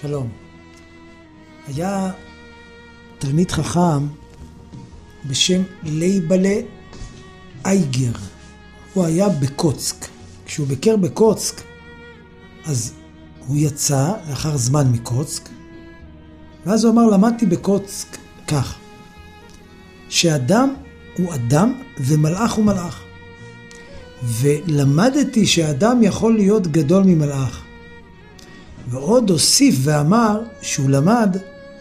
שלום. היה תלמיד חכם בשם לייבלה אייגר. הוא היה בקוצק. כשהוא ביקר בקוצק, אז הוא יצא לאחר זמן מקוצק, ואז הוא אמר, למדתי בקוצק כך, שאדם הוא אדם ומלאך הוא מלאך. ולמדתי שאדם יכול להיות גדול ממלאך. ועוד הוסיף ואמר שהוא למד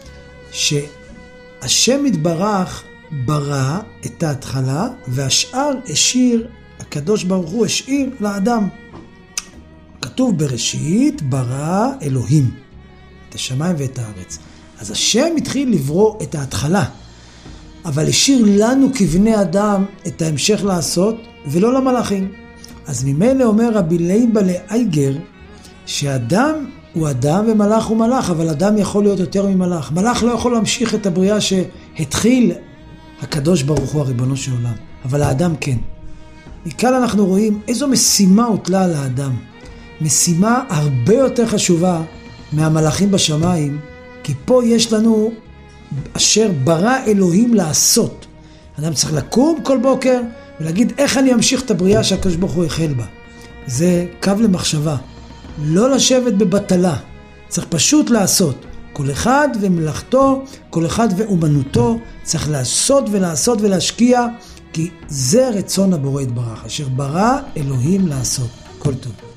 שהשם יתברך ברא את ההתחלה, והשאר השאיר, הקדוש ברוך הוא השאיר לאדם. כתוב בראשית ברא אלוהים את השמיים ואת הארץ. אז השם התחיל לברוא את ההתחלה, אבל השאיר לנו כבני אדם את ההמשך לעשות, ולא למלאכים. אז ממילא אומר רבי לייבלה אייגר, שאדם הוא אדם ומלאך הוא מלאך, אבל אדם יכול להיות יותר ממלאך. מלאך לא יכול להמשיך את הבריאה שהתחיל הקדוש ברוך הוא הריבונו של עולם, אבל האדם כן. מכאן אנחנו רואים איזו משימה הוטלה על האדם. משימה הרבה יותר חשובה מהמלאכים בשמיים, כי פה יש לנו אשר ברא אלוהים לעשות. אדם צריך לקום כל בוקר ולהגיד איך אני אמשיך את הבריאה שהקדוש ברוך הוא החל בה. זה קו למחשבה. לא לשבת בבטלה. צריך פשוט לעשות. כל אחד ומלאכתו, כל אחד ואומנותו, צריך לעשות ולעשות ולהשקיע, כי זה רצון הבורא יתברך, אשר ברא אלוהים לעשות. כל טוב.